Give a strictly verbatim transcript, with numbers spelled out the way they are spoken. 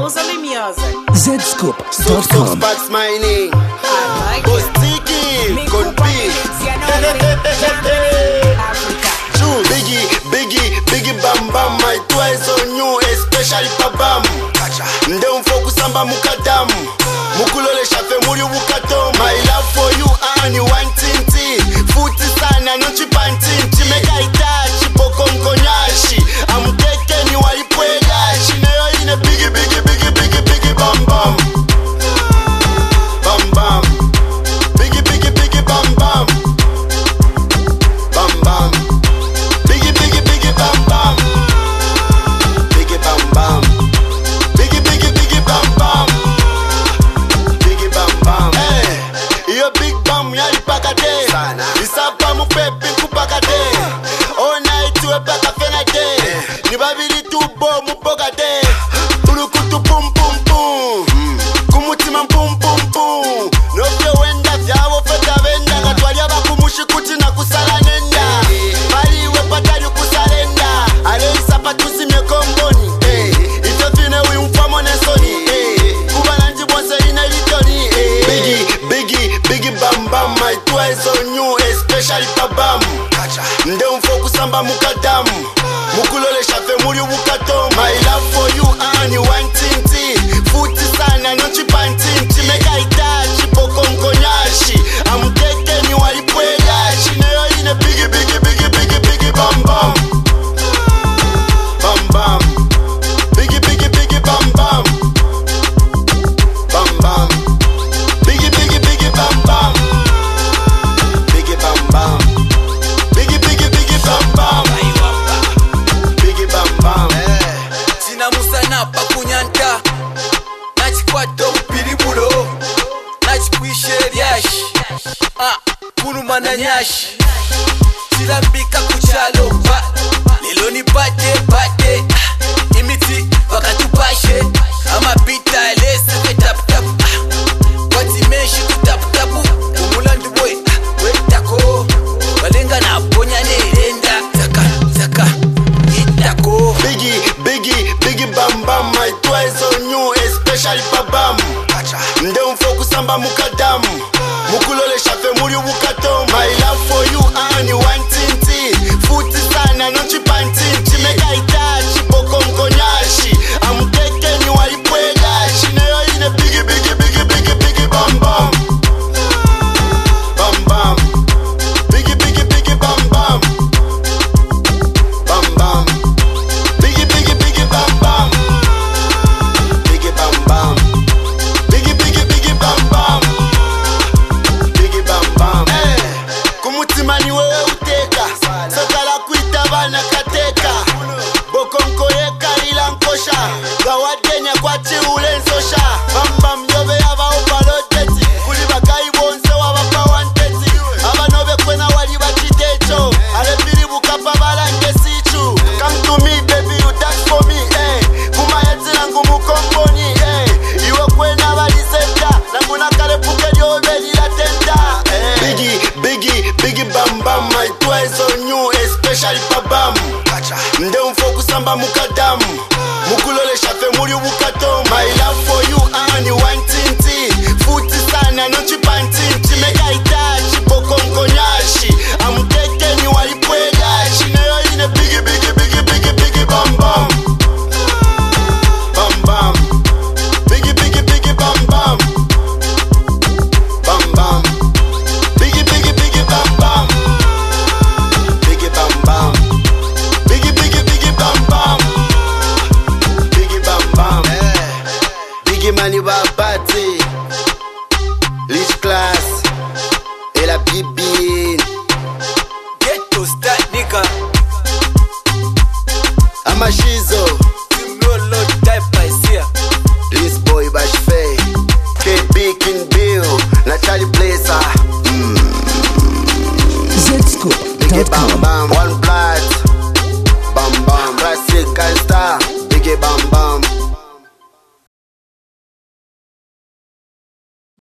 Rosalie music. Zscoop dot com. Sparks mining. I like Boss it. Tiki. Conpi. True. Biggie, Biggie, Biggie Bam Bam. My twice on you, especially Pabam. Nde umfoku samba mukadamu. Mukulole shafe muri wukato. My love for you and you want tinti. Futi sana no chipantinti. Mega itachi poko mkonyashi. I'm taking you alipwegashi. Neyo ine biggie, biggie, biggie, biggie, biggie bam bam. Bam bam. Biggie, biggie, biggie bam bam. Bam bam. Biggie, biggie, biggie bam bam. Biggie bam bam. Biggie, biggie, biggie bam bam. Biggie bam bam. Hey, yo big bam yali pakate. Isapa mu pepi kupakate. All night we paka fenate. Ni babili tubo mu pokate. Tulukutu pum pum pum. Kumutima pum pum pum. No fe wenda vyavo feta venda. Katwalia bakumushi kuti na kusala nenda. Bali we patari kusalenda. Ale isapa tusimye komboni. Ifyo fine we umfamo nesoni. Kubala njibonse ina litoni. Biggie, Biggie, Biggie bam bam. My twice on you, especially Pabam. Nde umfoku samba mukadamu. Mukulole shafe muri wukato. My love for you and you want tinti. Futi sana no chipantinti. Mega itachi poko mkonyashi. I'm taking you alipwegashi. Neyo ine biggie, biggie, biggie, biggie, biggie bam bam. Bam bam. Biggie, biggie, biggie bam bam. Bam bam. Biggie, biggie, biggie bam bam. Biggie bam bam. Biggie, biggie, biggie bam bam. Biggie bam bam. Sina musana pa kunyanta. Nachikwato upiribulo. Nachikwishe ryashi. Ah, kuruma na nyashi. Silambika kuchalo ba. Lelo ni bate bate. Ah, imiti wakatupashe. Ama pita elesa ke tap tap. Ah, wati meshi kutap tapu. Umulandi boy. Ah, wetako. Walenga na ponya nerenda. Zaka zaka. Itako. Biggie, Biggie, Biggie bam bam. My twice on you, especially Pabam. Nde umfoku samba mukadamu. Mukulole shafe muri wukato. My love for you and you want tinti. Futi sana no chipantinti. Mega itachi poko mkonyashi. I'm taking you alipwegashi. Neyo ine biggie, biggie, biggie, biggie, biggie bam bam. Bam bam. Biggie, biggie, biggie bam bam. Bam bam. Biggie, biggie, biggie bam bam. Biggie bam bam. Biggie, biggie, biggie bam bam. Biggie bam bam. Hey, kumutima ni wewe uteka. Sokala kuita bana kateka. Boko mkoyeka ila nkosha. Gawadenya kwa chi ule nsosha. Bam bam yobe yaba upaloteti. Kuliba kai bonse wabapa wanteti. Aba nobe kwena wali bachitecho. Ale pili bukapa bala ngesichu. Come to me baby you dance for me. Hey, kuma yeti nangu mukomboni. Hey, iwe kwena wali senta. Nangu nakale puke yobe lila tenta. Hey. Biggie, Biggie, Biggie bam bam. My twice on you, especially Pabam. Nde umfoku samba mukadamu. Mukulole shafe muri wukato. My love for you and you want tinti. Futi sana no chipantinti. Mega itachi poko mkonyashi. I'm taking you alipwegashi. Neyo ine biggie, biggie, biggie, biggie, biggie bam bam. Bam bam. Biggie, biggie, biggie bam bam. Bam bam. Biggie, biggie, biggie bam bam. Biggie bam bam. Biggie, biggie, biggie bam bam. Biggie bam bam. Biggie mani babati. Rich class. Et la bibine. Get to start nigga. Amashizo. You know lot type I see. This boy Bashfay. K B King Bill. Natali Blazer. Zscoop Biggie dot bam com. bam. One